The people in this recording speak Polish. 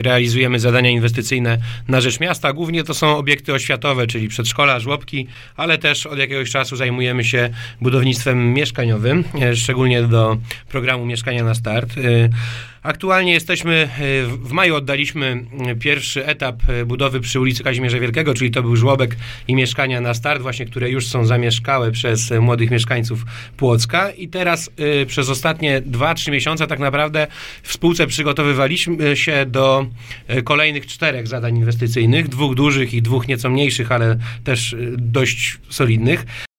realizujemy zadania inwestycyjne na rzecz miasta. Głównie to są obiekty oświatowe, czyli przedszkola, żłobki, ale też od jakiegoś czasu zajmujemy się budownictwem mieszkaniowym, szczególnie do programu Mieszkania na Start. Aktualnie jesteśmy, w maju oddaliśmy pierwszy etap budowy przy ulicy Kazimierza Wielkiego, czyli to był żłobek i mieszkania na start, właśnie które już są zamieszkałe przez młodych mieszkańców Płocka i teraz przez ostatnie 2-3 miesiące tak naprawdę w spółce przygotowywaliśmy się do kolejnych 4 zadań inwestycyjnych, 2 dużych i 2 nieco mniejszych, ale też dość solidnych.